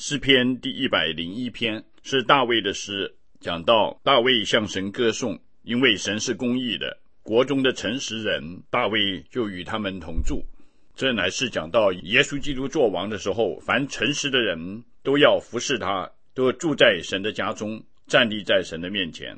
诗篇第101篇是大卫的诗，讲到大卫向神歌颂，因为神是公义的，国中的诚实人，大卫就与他们同住。这乃是讲到耶稣基督作王的时候，凡诚实的人都要服侍他，都住在神的家中，站立在神的面前。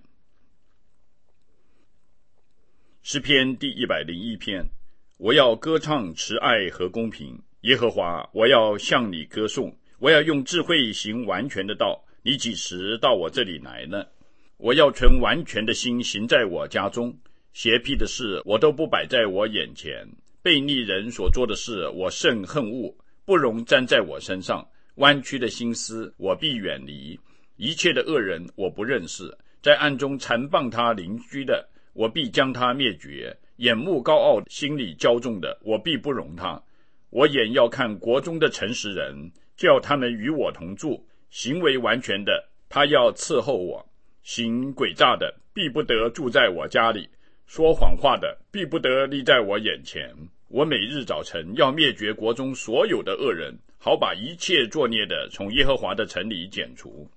诗篇第101篇，我要歌唱慈爱和公平，耶和华，我要向你歌颂，我要用智慧行完全的道，你几时到我这里来呢？我要存完全的心行在我家中，邪僻的事我都不摆在我眼前，悖逆人所做的事我甚恨恶，不容沾在我身上，弯曲的心思我必远离，一切的恶人我不认识，在暗中残谤他邻居的，我必将他灭绝，眼目高傲心里骄纵的，我必不容他。我眼要看国中的诚实人，叫他们与我同住，行为完全的他要伺候我，行诡诈的必不得住在我家里，说谎话的必不得立在我眼前。我每日早晨要灭绝国中所有的恶人，好把一切作孽的从耶和华的城里剪除。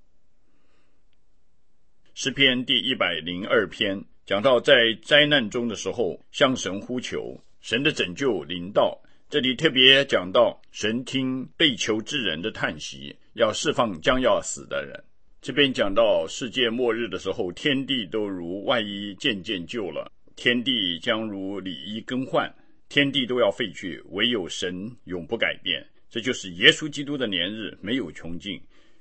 诗篇第102篇讲到在灾难中的时候向神呼求，神的拯救临到。这里特别讲到神听被囚之人的叹息，要释放将要死的人。这边讲到世界末日的时候，天地都如外衣渐渐旧了，天地将如里衣更换，天地都要废去，唯有神永不改变。这就是耶稣基督的年日没有穷尽。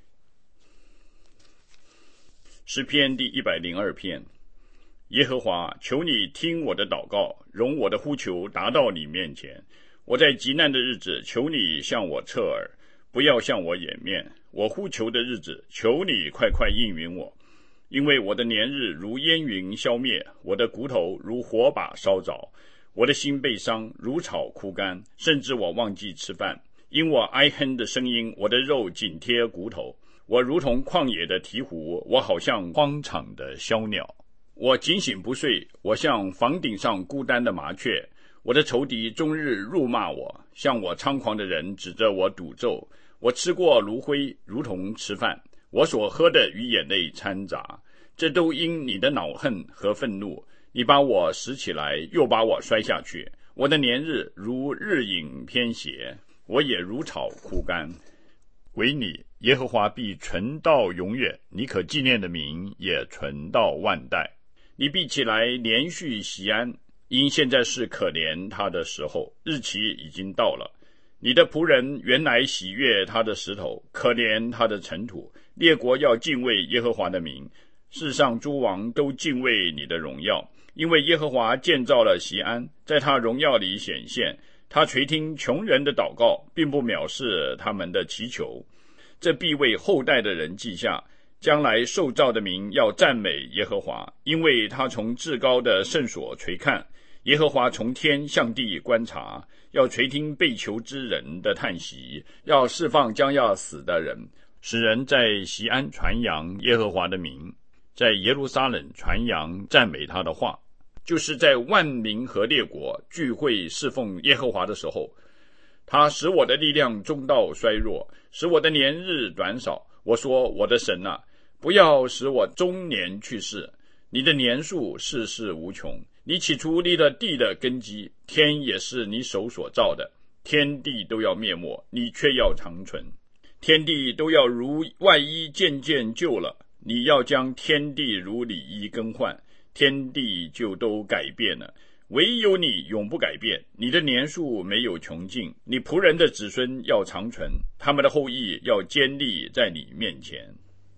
诗篇第102篇，耶和华，求你听我的祷告，容我的呼求达到你面前。我在极难的日子，求你向我侧耳，不要向我掩面。我呼求的日子，求你快快应允我。因为我的年日如烟云消灭，我的骨头如火把烧着，我的心被伤，如草枯干，甚至我忘记吃饭。因我哀哼的声音，我的肉紧贴骨头。我如同旷野的鹈鹕，我好像荒场的枭鸟。我警醒不睡，我像房顶上孤单的麻雀。我的仇敌终日辱骂我，向我猖狂的人指着我赌咒。我吃过炉灰，如同吃饭，我所喝的与眼泪掺杂，这都因你的恼恨和愤怒。你把我拾起来，又把我摔下去。我的年日如日影偏斜，我也如草枯干。唯你耶和华必存到永远，你可纪念的名也存到万代。你必起来连续锡安，因现在是可怜他的时候，日期已经到了。你的仆人原来喜悦他的石头，可怜他的尘土。列国要敬畏耶和华的名，世上诸王都敬畏你的荣耀。因为耶和华建造了锡安，在他荣耀里显现。他垂听穷人的祷告，并不藐视他们的祈求。这必为后代的人记下，将来受造的民要赞美耶和华，因为他从至高的圣所垂看。耶和华从天向地观察，要垂听被囚之人的叹息，要释放将要死的人，使人在锡安传扬耶和华的名，在耶路撒冷传扬赞美他的话。就是在万民和列国聚会侍奉耶和华的时候，他使我的力量中道衰弱，使我的年日短少。我说，我的神啊，不要使我中年去世。你的年数世世无穷，你起初立了地的根基，天也是你手所造的。天地都要灭没，你却要长存。天地都要如外衣渐渐旧了，你要将天地如里衣更换，天地就都改变了。唯有你永不改变，你的年数没有穷尽，你仆人的子孙要长存，他们的后裔要坚立在你面前。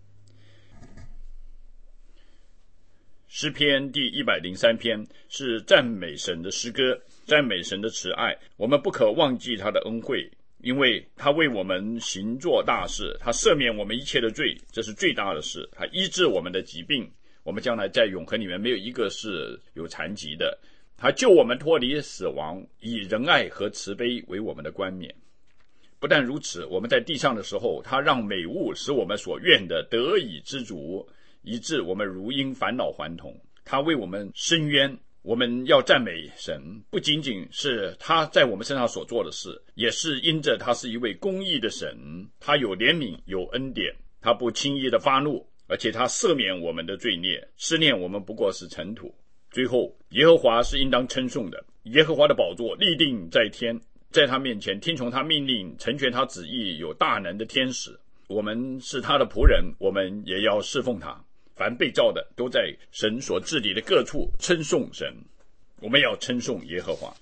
诗篇第103篇是赞美神的诗歌，赞美神的慈爱。我们不可忘记他的恩惠，因为他为我们行作大事，他赦免我们一切的罪，这是最大的事。他医治我们的疾病，我们将来在永恒里面没有一个是有残疾的。他救我们脱离死亡，以仁爱和慈悲为我们的冠冕。不但如此，我们在地上的时候，他让美物使我们所愿的得以知足，以致我们如因返老还童。他为我们伸冤， 我们要赞美神，不仅仅是他在我们身上所做的事，也是因着他是一位公义的神，他有怜悯，有恩典，他不轻易的发怒，而且他赦免我们的罪孽，思念我们不过是尘土。最后，耶和华是应当称颂的，耶和华的宝座立定在天，在他面前听从他命令，成全他旨意，有大能的天使。我们是他的仆人，我们也要侍奉他。凡被造的都在神所治理的各处称颂神，我们要称颂耶和华。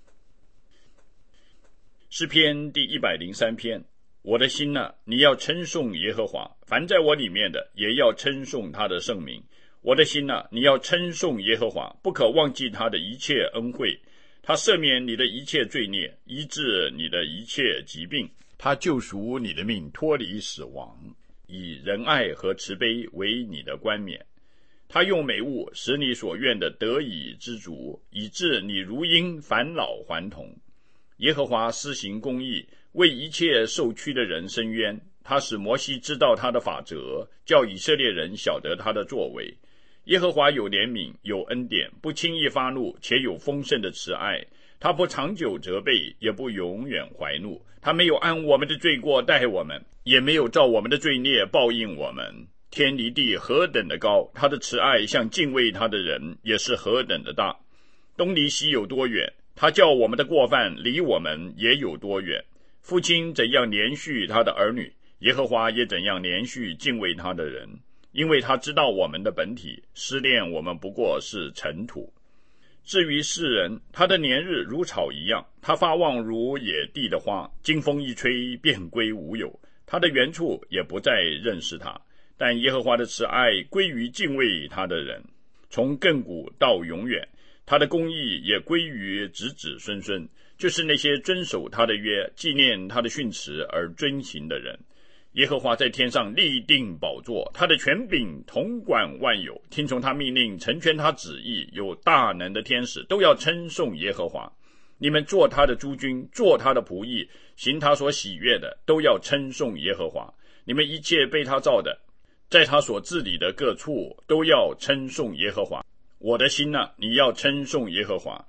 诗篇第103篇，我的心啊，你要称颂耶和华，凡在我里面的也要称颂他的圣名。我的心啊，你要称颂耶和华，不可忘记他的一切恩惠。他赦免你的一切罪孽，医治你的一切疾病，他救赎你的命，脱离死亡，以仁爱和慈悲为你的冠冕。他用美物使你所愿的得以知足，以致你如鹰返老还童。耶和华施行公义，为一切受屈的人伸冤。他使摩西知道他的法则，叫以色列人晓得他的作为。耶和华有怜悯，有恩典，不轻易发怒，且有丰盛的慈爱。他不长久责备，也不永远怀怒。他没有按我们的罪过待我们，也没有照我们的罪孽报应我们。天离地何等的高，他的慈爱向敬畏他的人也是何等的大。东离西有多远，他叫我们的过犯离我们也有多远。父亲怎样连续他的儿女，耶和华也怎样连续敬畏他的人。因为他知道我们的本体，思念我们不过是尘土。至于世人，他的年日如草一样，他发旺如野地的花，经风一吹便归无有，他的原处也不再认识他。但耶和华的慈爱归于敬畏他的人，从亘古到永远，他的公义也归于子子孙孙，就是那些遵守他的约，纪念他的训词而遵行的人。耶和华在天上立定宝座，他的权柄统管万有，听从他命令，成全他旨意，有大能的天使都要称颂耶和华。你们做他的诸军，做他的仆役，行他所喜悦的，都要称颂耶和华。你们一切被他造的，在他所治理的各处，都要称颂耶和华。我的心啊，你要称颂耶和华。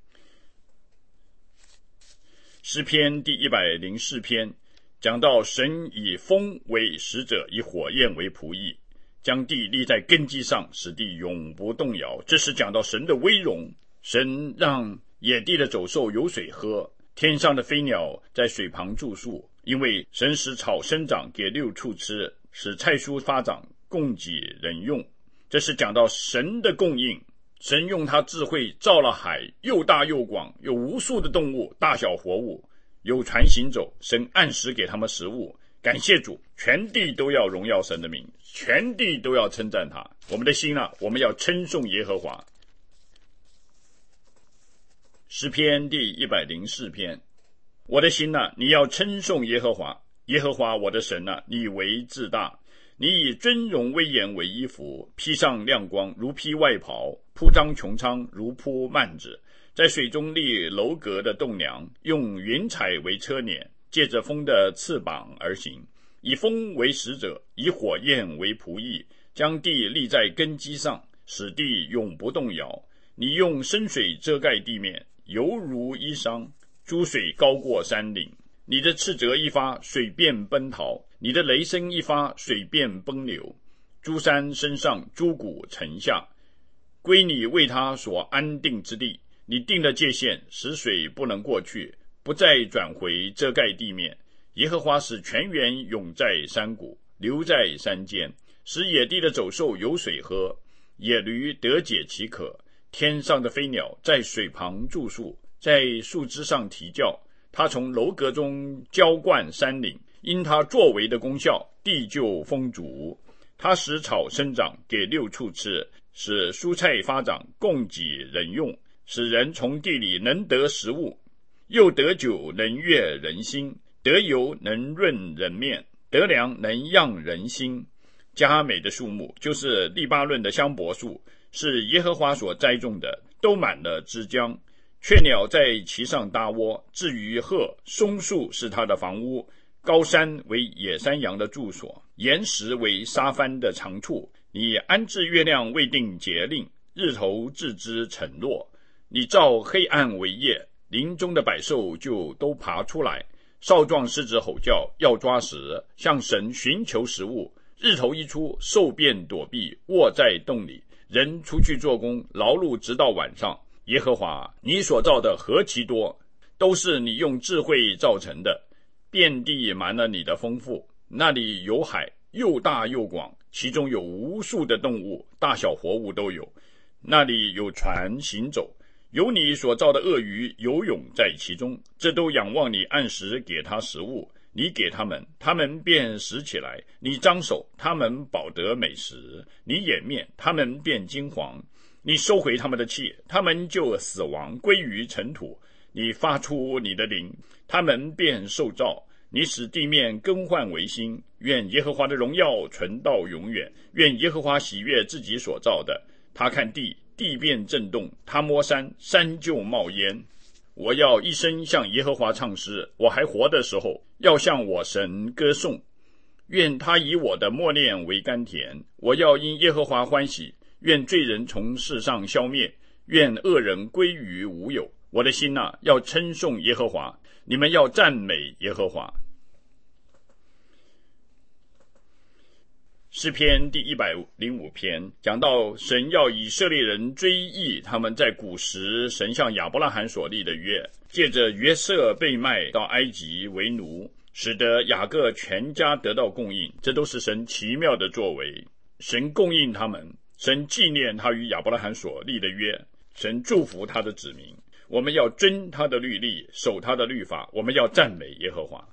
诗篇第104篇，讲到神以风为使者，以火焰为仆役，将地立在根基上，使地永不动摇。这是讲到神的威荣。神让野地的走兽有水喝，天上的飞鸟在水旁住宿，因为神使草生长，给六畜吃，使菜蔬发长，供给人用。这是讲到神的供应。神用他智慧造了海，又大又广，有无数的动物，大小活物，有船行走，神按时给他们食物。感谢主，全地都要荣耀神的名，全地都要称赞他。我们的心啊，我们要称颂耶和华。诗篇第104篇，我的心啊，你要称颂耶和华。耶和华我的神啊，你为至大，你以尊荣威严为衣服，披上亮光如披外袍，铺张穹苍如铺幔子，在水中立楼阁的栋梁，用云彩为车辇，借着风的翅膀而行，以风为使者，以火焰为仆役，将地立在根基上，使地永不动摇。你用深水遮盖地面，犹如衣裳，诸水高过山岭。你的斥责一发，水便奔逃；你的雷声一发，水便奔流。诸山升上，诸谷沉下，归你为他所安定之地。你定了界限，使水不能过去，不再转回遮盖地面。耶和华使泉源涌在山谷，流在山间，使野地的走兽有水喝，野驴得解其渴。天上的飞鸟在水旁住宿，在树枝上啼叫。他从楼阁中浇灌山岭，因他作为的功效，地就丰足。他使草生长，给六畜吃，使蔬菜发长，供给人用，使人从地里能得食物，又得酒能悦人心，得油能润人面，得粮能养人心。佳美的树木就是利巴嫩的香柏树，是耶和华所栽种的，都满了枝浆。雀鸟在其上搭窝，至于鹤，松树是它的房屋，高山为野山羊的住所，岩石为沙帆的长处。你安置月亮，未定节令， 日头置之沉落。你照黑暗为夜，林中的百兽就都爬出来。少壮狮子吼叫，要抓食，向神寻求食物。日头一出，兽便躲避，卧在洞里。人出去做工，劳碌直到晚上。耶和华，你所造的何其多，都是你用智慧造成的。遍地满了你的丰富，那里有海，又大又广，其中有无数的动物，大小活物都有。那里有船行走，有你所造的鳄鱼游泳在其中，这都仰望你按时给他食物。你给他们，他们便食起来；你张手，他们饱得美食；你掩面，他们便惊惶；你收回他们的气，他们就死亡，归于尘土。你发出你的灵，他们便受造。你使地面更换为新。愿耶和华的荣耀存到永远。愿耶和华喜悦自己所造的。他看地，地便震动；他摸山，山就冒烟。我要一生向耶和华唱诗，我还活的时候，要向我神歌颂。愿他以我的默念为甘甜，我要因耶和华欢喜。愿罪人从世上消灭，愿恶人归于无有。我的心啊，要称颂耶和华，你们要赞美耶和华。诗篇第105篇讲到神要以色列人追忆他们在古时神向亚伯拉罕所立的约，借着约瑟被卖到埃及为奴，使得雅各全家得到供应，这都是神奇妙的作为。神供应他们，神纪念他与亚伯拉罕所立的约，神祝福他的子民。我们要遵他的律例，守他的律法，我们要赞美耶和华。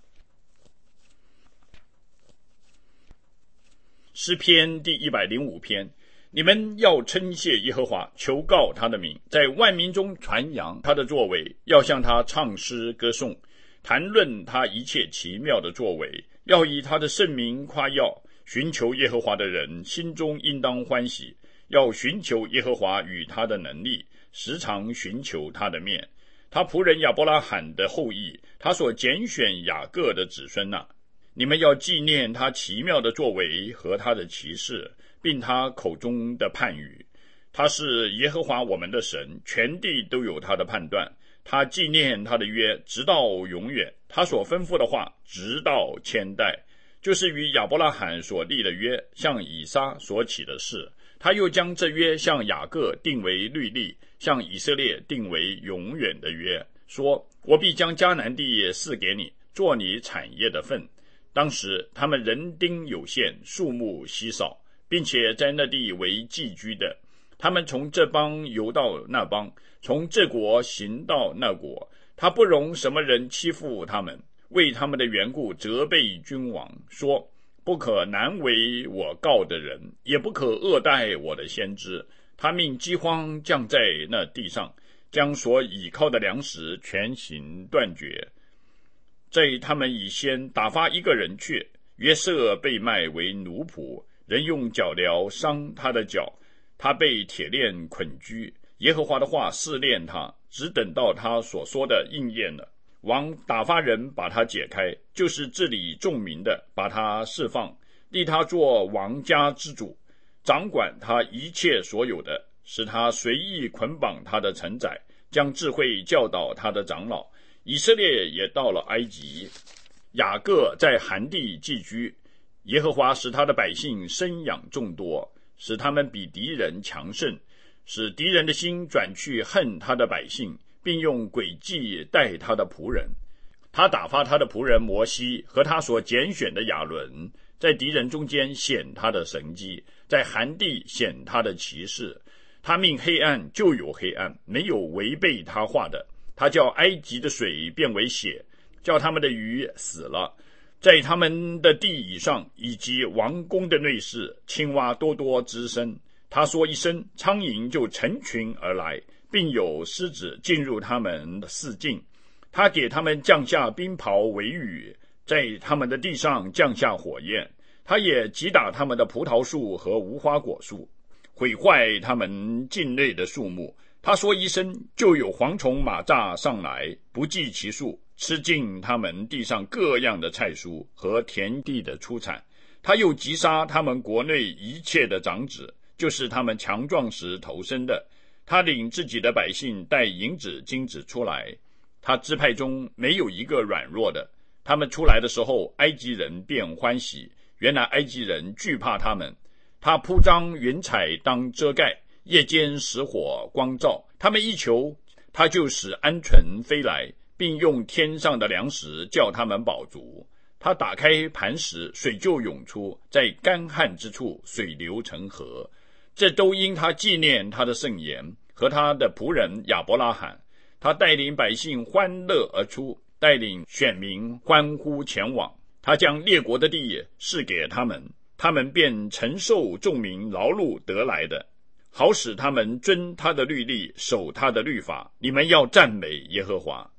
诗篇第105篇，你们要称谢耶和华，求告他的名，在万民中传扬他的作为，要向他唱诗歌颂，谈论他一切奇妙的作为，要以他的圣名夸耀。寻求耶和华的人心中应当欢喜，要寻求耶和华与他的能力，时常寻求他的面。他仆人亚伯拉罕的后裔，他所拣选雅各的子孙啊，你们要纪念他奇妙的作为和他的奇事，并他口中的判语。他是耶和华我们的神，全地都有他的判断。他纪念他的约，直到永远，他所吩咐的话，直到千代。就是与亚伯拉罕所立的约，向以撒所起的事。他又将这约向雅各定为律例，向以色列定为永远的约，说：我必将迦南地赐给你，做你产业的份。当时他们人丁有限，数目稀少，并且在那地为寄居的。他们从这邦游到那邦，从这国行到那国。他不容什么人欺负他们，为他们的缘故责备君王，说：不可难为我告的人，也不可恶待我的先知。他命饥荒降在那地上，将所倚靠的粮食全行断绝。在他们以先打发一个人去，约瑟被卖为奴仆，人用脚镣伤他的脚，他被铁链捆拘。耶和华的话试炼他，只等到他所说的应验了。王打发人把他解开，就是治理众民的，把他释放，立他做王家之主，掌管他一切所有的，使他随意捆绑他的臣宰，将智慧教导他的长老。以色列也到了埃及，雅各在寒地寄居。耶和华使他的百姓生养众多，使他们比敌人强盛，使敌人的心转去恨他的百姓，并用诡计待他的仆人。他打发他的仆人摩西和他所拣选的亚伦，在敌人中间显他的神迹，在寒地显他的奇事。他命黑暗就有黑暗，没有违背他话的。他叫埃及的水变为血，叫他们的鱼死了。在他们的地以上以及王宫的内室，青蛙多多滋生。他说一声，苍蝇就成群而来，并有狮子进入他们的四境。他给他们降下冰雹为雨，在他们的地上降下火焰。他也击打他们的葡萄树和无花果树，毁坏他们境内的树木。他说一声，就有蝗虫蚂蚱上来，不计其数，吃尽他们地上各样的菜蔬和田地的出产。他又击杀他们国内一切的长子， 就是他们强壮时投生的。他领自己的百姓带银子金子出来，他支派中没有一个软弱的。他们出来的时候，埃及人便欢喜，原来埃及人惧怕他们。他铺张云彩当遮盖，夜间使火光照，他们一求，他就使鹌鹑飞来，并用天上的粮食叫他们饱足。他打开磐石，水就涌出，在干旱之处水流成河。这都因他纪念他的圣言和他的仆人亚伯拉罕。他带领百姓欢乐而出，带领选民欢呼前往。他将列国的地赐给他们，他们便承受众民劳碌得来的，好使他们遵他的律例，守他的律法。你们要赞美耶和华。